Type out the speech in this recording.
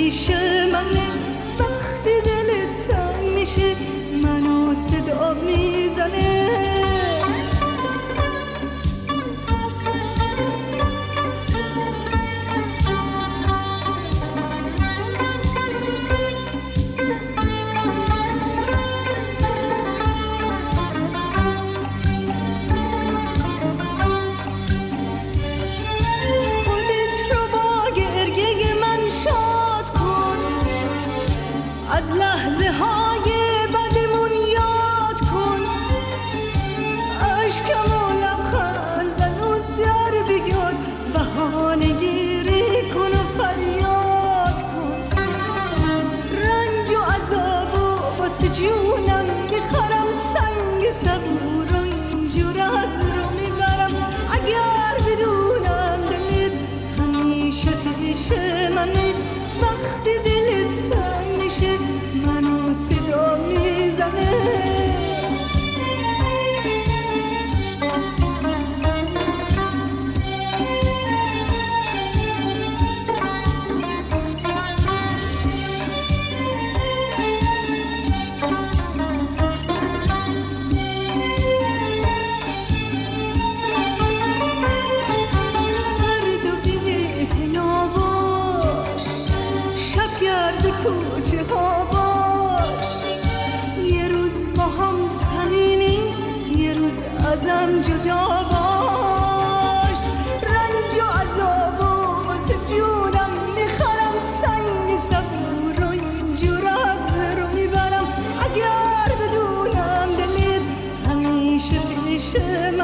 پیش منه، وقتی دلت تنگ میشه منو صدا میزنه. از لحظه های بدمون یاد کن، عشقم و لبخند زن و در بیاد، بهانه گیری کن و فریاد کن. رنج و عذاب و واسه جونم میخرم، سنگ صبور و اینجور از رو میبرم. اگر بدونم دلت همیشه پیش منه، وقتی دلت تنگ میشه منو صدا میزنه. سرد و بی‌حنا باش، شب گرد کوچه ها باش، یه روز با هم صمیمی، یه روز ازم جدا باش. رنج و عذاب و واسه جونم میخرم، سنگ صبور و اینجور از رو میبرم. اگر بدونم دلت همیشه پیش